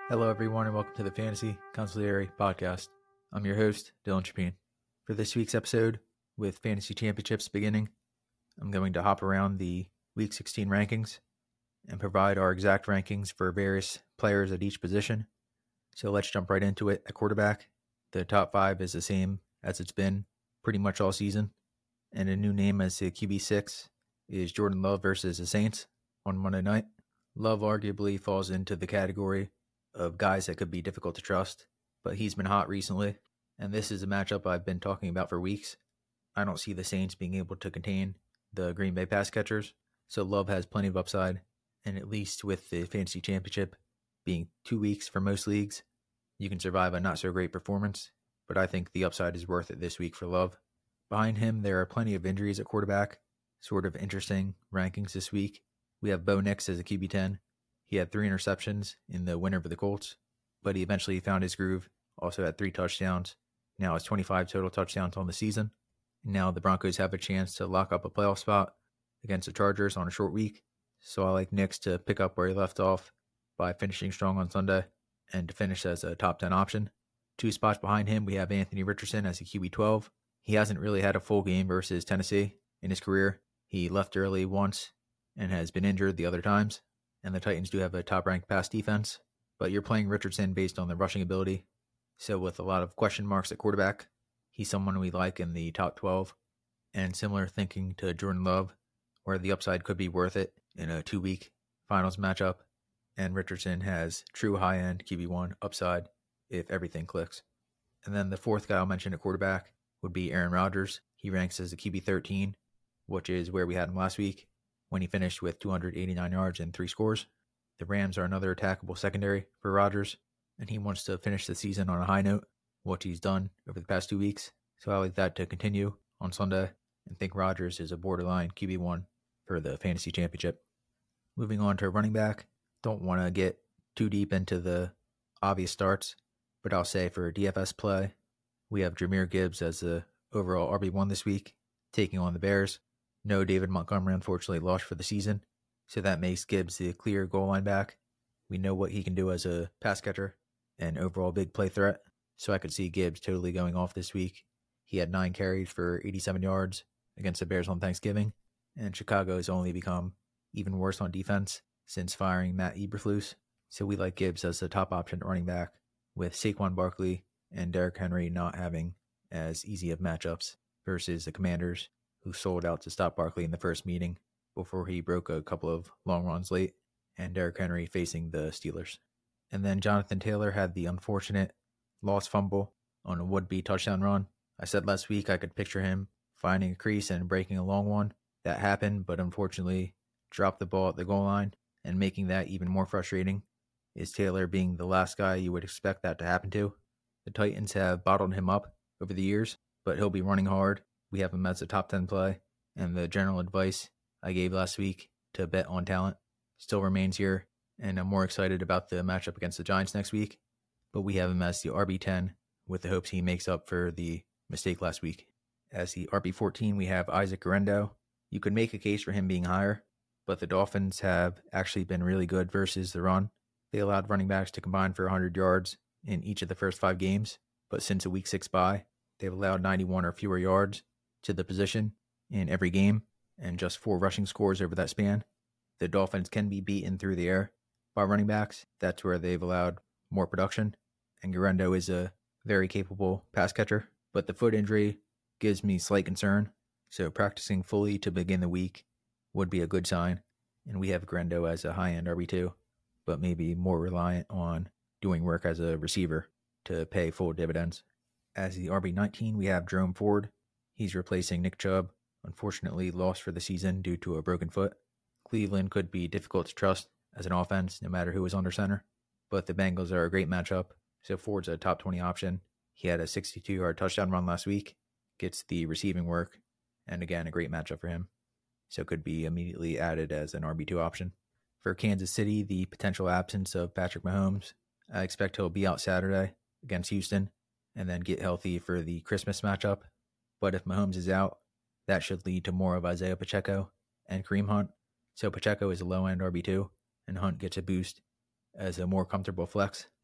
Hello, everyone, and welcome to the Fantasy Consigliere Podcast. I'm your host, Dylan Chapin. For this week's episode, with Fantasy Championships beginning, I'm going to hop around the Week 16 rankings and provide our exact rankings for various players at each position. So let's jump right into it. At quarterback, the top 5 is the same as it's been pretty much all season, and a new name as the QB6 is Jordan Love versus the Saints on Monday night. Love arguably falls into the category of guys that could be difficult to trust, but he's been hot recently, and this is a matchup I've been talking about for weeks. I don't see the Saints being able to contain the Green Bay pass catchers, so Love has plenty of upside, and at least with the Fantasy Championship being 2 weeks for most leagues, you can survive a not-so-great performance, but I think the upside is worth it this week for Love. Behind him, there are plenty of injuries at quarterback, sort of interesting rankings this week. We have Bo Nix as a QB10. He had 3 interceptions in the win over the Colts, but he eventually found his groove, also had 3 touchdowns. Now has 25 total touchdowns on the season. Now the Broncos have a chance to lock up a playoff spot against the Chargers on a short week, so I like Nix to pick up where he left off by finishing strong on Sunday and to finish as a top 10 option. 2 spots behind him, we have Anthony Richardson as a QB12. He hasn't really had a full game versus Tennessee in his career. He left early once and has been injured the other times. And the Titans do have a top-ranked pass defense, but you're playing Richardson based on the rushing ability. So with a lot of question marks at quarterback, he's someone we like in the top 12. And similar thinking to Jordan Love, where the upside could be worth it in a 2-week finals matchup. And Richardson has true high-end QB1 upside if everything clicks. And then the fourth guy I'll mention at quarterback would be Aaron Rodgers. He ranks as a QB13, which is where we had him last week, when he finished with 289 yards and 3 scores. The Rams are another attackable secondary for Rodgers, and he wants to finish the season on a high note, which he's done over the past 2 weeks. So I like that to continue on Sunday, and think Rodgers is a borderline QB1 for the Fantasy Championship. Moving on to running back, don't want to get too deep into the obvious starts, but I'll say for DFS play, we have Jahmyr Gibbs as the overall RB1 this week, taking on the Bears. No David Montgomery, unfortunately, lost for the season, so that makes Gibbs the clear goal line back. We know what he can do as a pass catcher and overall big play threat, so I could see Gibbs totally going off this week. He had 9 carries for 87 yards against the Bears on Thanksgiving, and Chicago has only become even worse on defense since firing Matt Eberflus, so we like Gibbs as the top option running back, with Saquon Barkley and Derrick Henry not having as easy of matchups versus the Commanders, who sold out to stop Barkley in the first meeting before he broke a couple of long runs late, and Derrick Henry facing the Steelers. And then Jonathan Taylor had the unfortunate lost fumble on a would-be touchdown run. I said last week I could picture him finding a crease and breaking a long one. That happened, but unfortunately dropped the ball at the goal line, and making that even more frustrating is Taylor being the last guy you would expect that to happen to. The Titans have bottled him up over the years, but he'll be running hard. We have him as a top 10 play, and the general advice I gave last week to bet on talent still remains here, and I'm more excited about the matchup against the Giants next week, but we have him as the RB10 with the hopes he makes up for the mistake last week. As the RB14, we have Isaac Guerendo. You could make a case for him being higher, but the Dolphins have actually been really good versus the run. They allowed running backs to combine for 100 yards in each of the first 5 games, but since a Week 6 bye, they've allowed 91 or fewer yards to the position in every game, and just 4 rushing scores over that span. The Dolphins can be beaten through the air by running backs. That's where they've allowed more production, and Guerendo is a very capable pass catcher, but the foot injury gives me slight concern, so practicing fully to begin the week would be a good sign, and we have Guerendo as a high-end RB2, but maybe more reliant on doing work as a receiver to pay full dividends. As the RB19, we have Jerome Ford. He's replacing Nick Chubb, unfortunately lost for the season due to a broken foot. Cleveland could be difficult to trust as an offense, no matter who is under center, but the Bengals are a great matchup, so Ford's a top 20 option. He had a 62-yard touchdown run last week, gets the receiving work, and again, a great matchup for him, so could be immediately added as an RB2 option. For Kansas City, the potential absence of Patrick Mahomes, I expect he'll be out Saturday against Houston, and then get healthy for the Christmas matchup. But if Mahomes is out, that should lead to more of Isaiah Pacheco and Kareem Hunt. So Pacheco is a low-end RB2, and Hunt gets a boost as a more comfortable flex.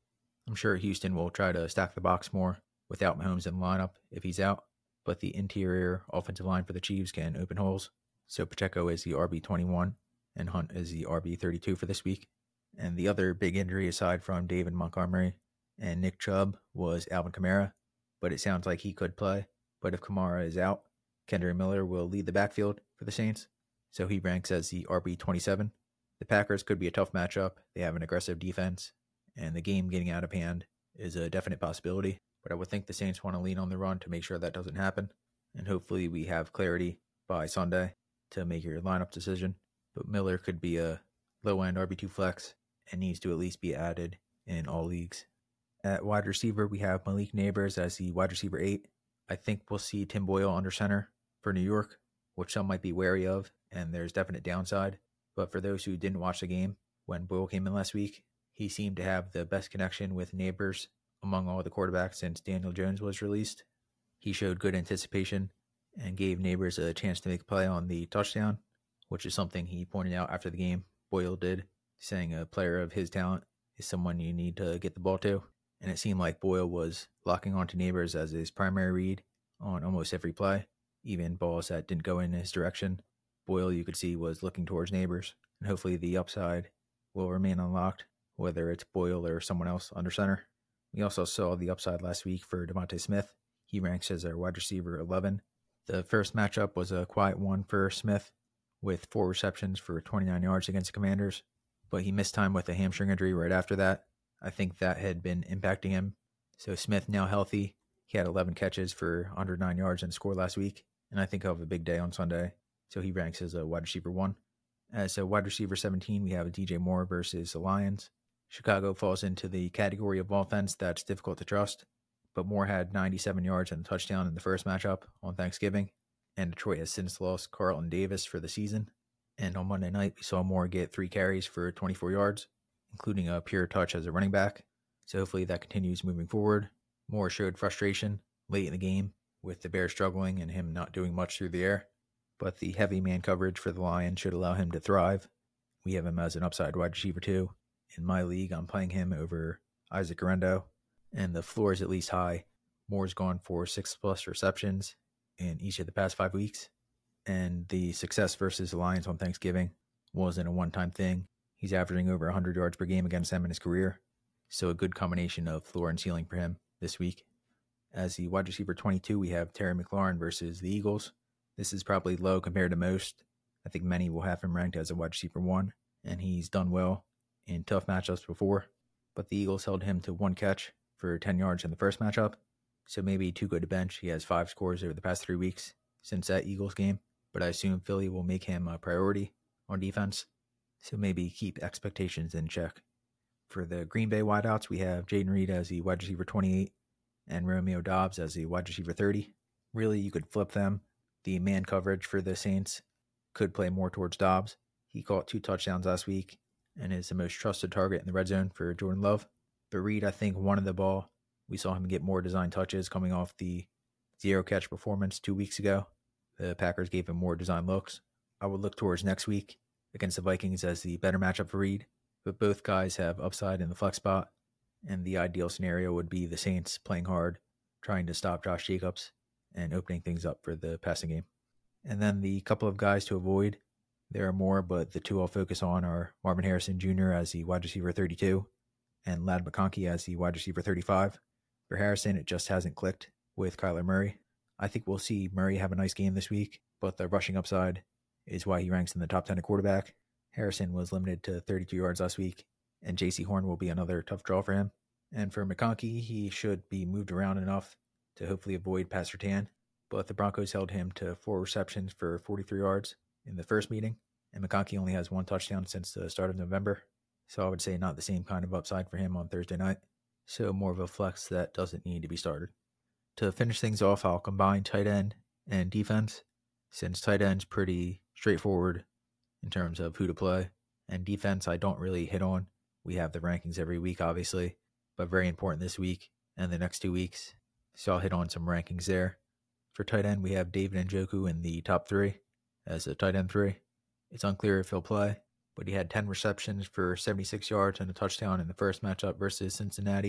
I'm sure Houston will try to stack the box more without Mahomes in the lineup if he's out, but the interior offensive line for the Chiefs can open holes. So Pacheco is the RB21 and Hunt is the RB32 for this week. And the other big injury aside from David Montgomery and Nick Chubb was Alvin Kamara, but it sounds like he could play. But if Kamara is out, Kendre Miller will lead the backfield for the Saints, so he ranks as the RB27. The Packers could be a tough matchup. They have an aggressive defense, and the game getting out of hand is a definite possibility. But I would think the Saints want to lean on the run to make sure that doesn't happen, and hopefully we have clarity by Sunday to make your lineup decision. But Miller could be a low-end RB2 flex and needs to at least be added in all leagues. At wide receiver, we have Malik Nabers as the wide receiver 8. I think we'll see Tim Boyle under center for New York, which some might be wary of, and there's definite downside. But for those who didn't watch the game, when Boyle came in last week, he seemed to have the best connection with Nabers among all the quarterbacks since Daniel Jones was released. He showed good anticipation and gave Nabers a chance to make a play on the touchdown, which is something he pointed out after the game. Boyle did, saying a player of his talent is someone you need to get the ball to. And it seemed like Boyle was locking onto Nabers as his primary read on almost every play. Even balls that didn't go in his direction, Boyle, you could see, was looking towards Nabers. And hopefully the upside will remain unlocked, whether it's Boyle or someone else under center. We also saw the upside last week for Devontae Smith. He ranks as our wide receiver 11. The first matchup was a quiet one for Smith, with 4 receptions for 29 yards against the Commanders, but he missed time with a hamstring injury right after that. I think that had been impacting him. So Smith now healthy. He had 11 catches for 109 yards and a score last week, and I think he'll have a big day on Sunday. So he ranks as a wide receiver 1. As a wide receiver 17, we have DJ Moore versus the Lions. Chicago falls into the category of offense that's difficult to trust, but Moore had 97 yards and a touchdown in the first matchup on Thanksgiving, and Detroit has since lost Carlton Davis for the season. And on Monday night, we saw Moore get 3 carries for 24 yards, including a pure touch as a running back. So hopefully that continues moving forward. Moore showed frustration late in the game with the Bears struggling and him not doing much through the air, but the heavy man coverage for the Lions should allow him to thrive. We have him as an upside wide receiver 2. In my league, I'm playing him over Isaac Guerrero, and the floor is at least high. Moore's gone for 6+ receptions in each of the past 5 weeks, and the success versus the Lions on Thanksgiving wasn't a one-time thing. He's averaging over 100 yards per game against them in his career, so a good combination of floor and ceiling for him this week. As the wide receiver 22, we have Terry McLaurin versus the Eagles. This is probably low compared to most. I think many will have him ranked as a wide receiver 1, and he's done well in tough matchups before, but the Eagles held him to 1 catch for 10 yards in the first matchup, so maybe too good to bench. He has 5 scores over the past 3 weeks since that Eagles game, but I assume Philly will make him a priority on defense, so maybe keep expectations in check. For the Green Bay wideouts, we have Jaden Reed as the wide receiver 28 and Romeo Doubs as the wide receiver 30. Really, you could flip them. The man coverage for the Saints could play more towards Doubs. He caught 2 touchdowns last week and is the most trusted target in the red zone for Jordan Love. But Reed, I think, wanted the ball. We saw him get more design touches coming off the 0-catch performance 2 weeks ago. The Packers gave him more design looks. I would look towards next week against the Vikings as the better matchup for Reed, but both guys have upside in the flex spot, and the ideal scenario would be the Saints playing hard, trying to stop Josh Jacobs, and opening things up for the passing game. And then the couple of guys to avoid, there are more, but the 2 I'll focus on are Marvin Harrison Jr. as the wide receiver 32 and Ladd McConkey as the wide receiver 35. For Harrison, it just hasn't clicked with Kyler Murray. I think we'll see Murray have a nice game this week, but the rushing upside is why he ranks in the top 10 at quarterback. Harrison was limited to 32 yards last week, and J.C. Horn will be another tough draw for him. And for McConkey, he should be moved around enough to hopefully avoid pass Surtain, but the Broncos held him to 4 receptions for 43 yards in the first meeting, and McConkey only has 1 touchdown since the start of November, so I would say not the same kind of upside for him on Thursday night, so more of a flex that doesn't need to be started. To finish things off, I'll combine tight end and defense, since tight end's pretty straightforward in terms of who to play, and defense I don't really hit on. We have the rankings every week, obviously, but very important this week and the next 2 weeks, so I'll hit on some rankings there. For tight end, we have David Njoku in the top 3 as a tight end 3. It's unclear if he'll play, but he had 10 receptions for 76 yards and a touchdown in the first matchup versus Cincinnati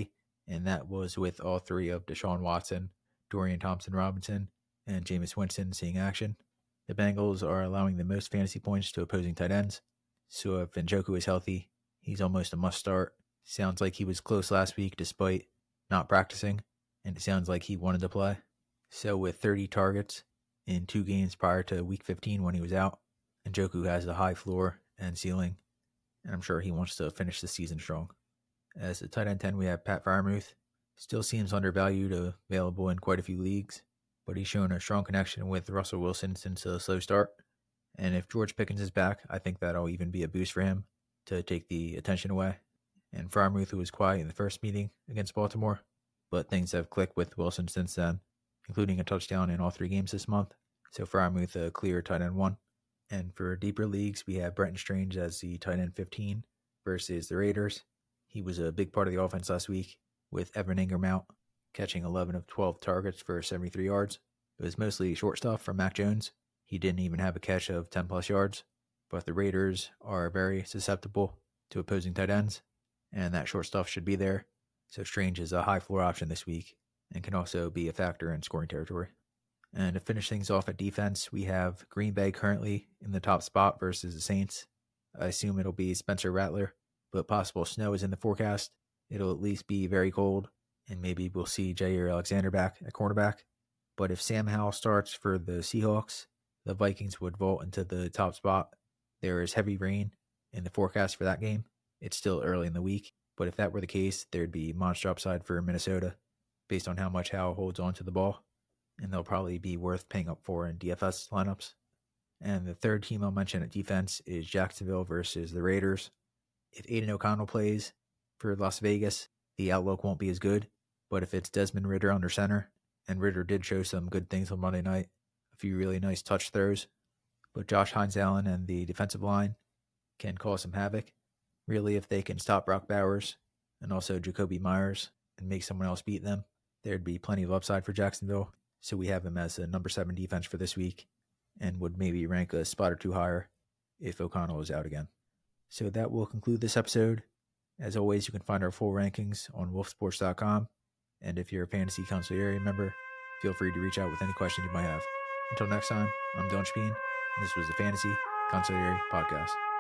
and that was with all three of Deshaun Watson, Dorian Thompson-Robinson, and Jameis Winston seeing action. The Bengals are allowing the most fantasy points to opposing tight ends, so if Njoku is healthy, he's almost a must-start. Sounds like he was close last week despite not practicing, and it sounds like he wanted to play. So with 30 targets in 2 games prior to Week 15 when he was out, Njoku has a high floor and ceiling, and I'm sure he wants to finish the season strong. As a tight end 10, we have Pat Freiermuth. Still seems undervalued, available in quite a few leagues, but he's shown a strong connection with Russell Wilson since a slow start. And if George Pickens is back, I think that'll even be a boost for him to take the attention away. And Freiermuth, who was quiet in the first meeting against Baltimore, but things have clicked with Wilson since then, including a touchdown in all 3 games this month. So Freiermuth, a clear tight end 1. And for deeper leagues, we have Brenton Strange as the tight end 15 versus the Raiders. He was a big part of the offense last week, with Evan Ingram out, catching 11 of 12 targets for 73 yards. It was mostly short stuff from Mac Jones. He didn't even have a catch of 10-plus yards. But the Raiders are very susceptible to opposing tight ends, and that short stuff should be there. So Strange is a high floor option this week and can also be a factor in scoring territory. And to finish things off at defense, we have Green Bay currently in the top spot versus the Saints. I assume it'll be Spencer Rattler, but possible snow is in the forecast. It'll at least be very cold, and maybe we'll see Jair Alexander back at cornerback. But if Sam Howell starts for the Seahawks, the Vikings would vault into the top spot. There is heavy rain in the forecast for that game. It's still early in the week, but if that were the case, there'd be monster upside for Minnesota based on how much Howell holds on to the ball, and they'll probably be worth paying up for in DFS lineups. And the third team I'll mention at defense is Jacksonville versus the Raiders. If Aiden O'Connell plays for Las Vegas, the outlook won't be as good, but if it's Desmond Ridder under center, and Ridder did show some good things on Monday night, a few really nice touch throws, but Josh Hines-Allen and the defensive line can cause some havoc. Really, if they can stop Brock Bowers and also Jacoby Myers and make someone else beat them, there'd be plenty of upside for Jacksonville. So we have him as a number 7 defense for this week and would maybe rank a spot or 2 higher if O'Connell is out again. So that will conclude this episode. As always, you can find our full rankings on wolfsports.com. And if you're a Fantasy Consigliere member, feel free to reach out with any questions you might have. Until next time, I'm Dylan Chapin, and this was the Fantasy Consigliere Podcast.